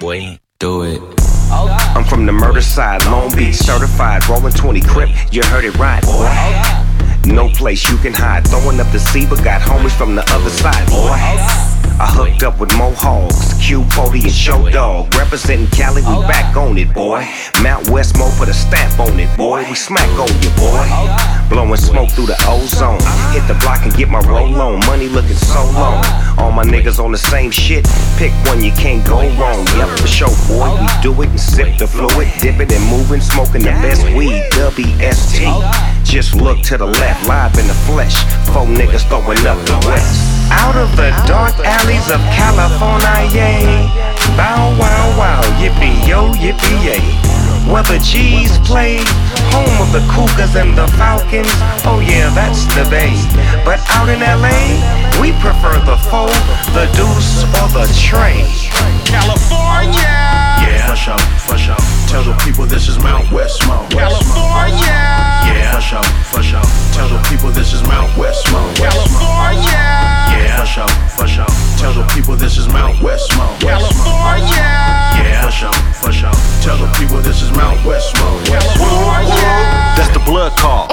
boy. Do it. I'm from the murder side, Long Beach, certified, rolling 20 Crip. You heard it right, boy. No place you can hide, throwing up the sea, but got homies from the other side, boy. I hooked up with Mohawks, Q40 and Show Dog. Representing Cali, we back on it, boy. Mount Westmore put a stamp on it, boy. We smack on you, boy. Blowing smoke through the ozone. Hit the block and get my roll on. Money looking so long. All my niggas on the same shit. Pick one, you can't go wrong. Yep, for sure, boy. We do it and sip the fluid. Dip it and moving, smoking the best weed. WST. Just look to the left, live in the flesh. Four niggas throwing up the west. Out of the dark alleys of California, yay. Bow wow wow, yippee yo, yippee yay. Where the G's play, home of the Cougars and the Falcons. Oh yeah, that's the Bay. But out in LA, we prefer the four, the deuce, or the tray. California! Yeah, for sure. Tell the people this is Mount Westmore. California! Yeah, for sure. Tell the people this is Mount Westmore. California! Yeah, for sure. Tell the people this is Mount Westmore. California! Yeah, for sure. Tell the people this is Mount Westmore. California! That's the blood call.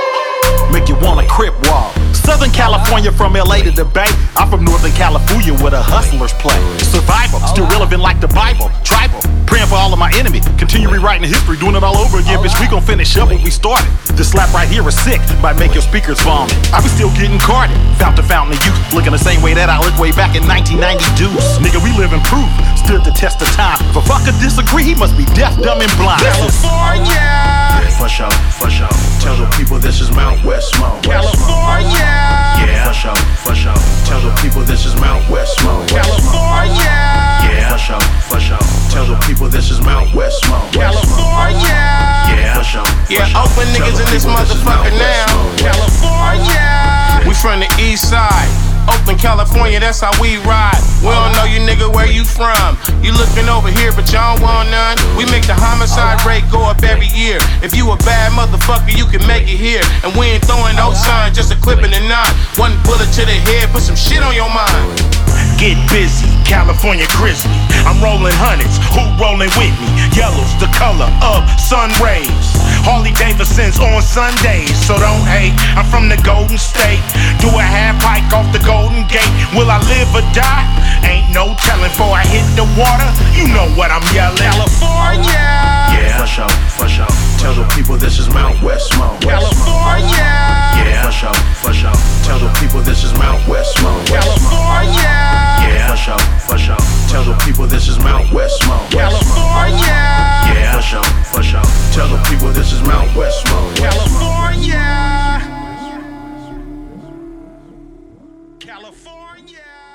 Make you wanna Crip walk. Southern California from LA to the Bay. I'm from Northern California where the hustlers play. Survival, still relevant like the Bible. Tribal, praying for all of my enemies. Continue rewriting history, doing it all over again. Bitch, we gon' finish up what we started. This slap right here is sick, might make your speakers vomit. I was still getting carded, fountain of youth. Looking the same way that I looked way back in 1990 deuce. Nigga, we live in proof, stood the test of time. If a fucker disagree, he must be deaf, dumb, and blind. California! For sure. Tell the people this is Mount Westmore. California! Yeah, for sure. Tell the people this is Mount Westmore. California! Yeah, for sure. Tell the people this is Mount Westmore. California! Yeah, for sure. Yeah, open niggas in this motherfucker now. California! We from the east side. Oakland, California, that's how we ride. We don't know you nigga where you from. You looking over here, but y'all don't want none. We make the homicide rate go up every year. If you a bad motherfucker, you can make it here. And we ain't throwing no signs, just a clip in the knot. One bullet to the head, put some shit on your mind. Get busy, California Grizzly. I'm rolling hundreds, who rolling with me? Yellow's the color of sun rays. Harley Davidson's on Sundays, so don't hate. I'm from the Golden State. Do a half pike off the Golden Gate. Will I live or die? Ain't no telling. Before I hit the water, you know what I'm yelling. California! Yeah, for sure. Tell the people this is Mount Westmore. California! Yeah, for sure. Tell the people this is Mount Westmore. California! Yeah, for sure. Tell the people this is Mount Westmore. California! Yeah, for sure. Tell the people this is Mount Westmore. California! California!